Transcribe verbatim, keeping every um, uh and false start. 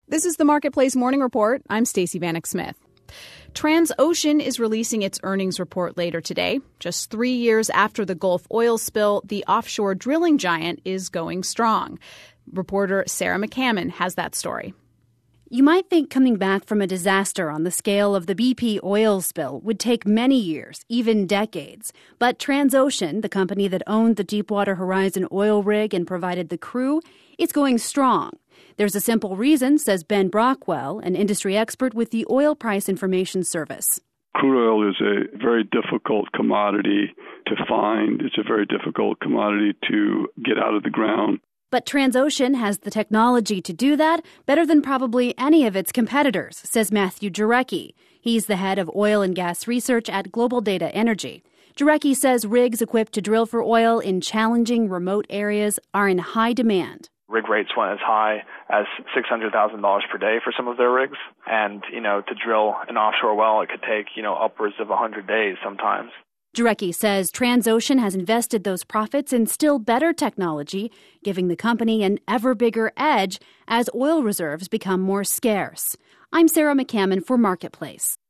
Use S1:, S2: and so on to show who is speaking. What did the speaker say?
S1: This is the Marketplace Morning Report. I'm Stacey Vanek Smith. Transocean is releasing its earnings report later today. Just three years after the Gulf oil spill, the offshore drilling giant is going strong. Reporter Sarah McCammon has that story.
S2: You might think coming back from a disaster on the scale of the B P oil spill would take many years, even decades. But Transocean, the company that owned the Deepwater Horizon oil rig and provided the crew, it's going strong. There's a simple reason, says Ben Brockwell, an industry expert with the Oil Price Information Service.
S3: Crude oil is a very difficult commodity to find. It's a very difficult commodity to get out of the ground.
S2: But Transocean has the technology to do that better than probably any of its competitors, says Matthew Jarecki. He's the head of oil and gas research at Global Data Energy. Jarecki says rigs equipped to drill for oil in challenging remote areas are in high demand.
S4: Rig rates went as high as six hundred thousand dollars per day for some of their rigs. And, you know, to drill an offshore well, it could take, you know, upwards of one hundred days sometimes.
S2: Jarecki says Transocean has invested those profits in still better technology, giving the company an ever bigger edge as oil reserves become more scarce. I'm Sarah McCammon for Marketplace.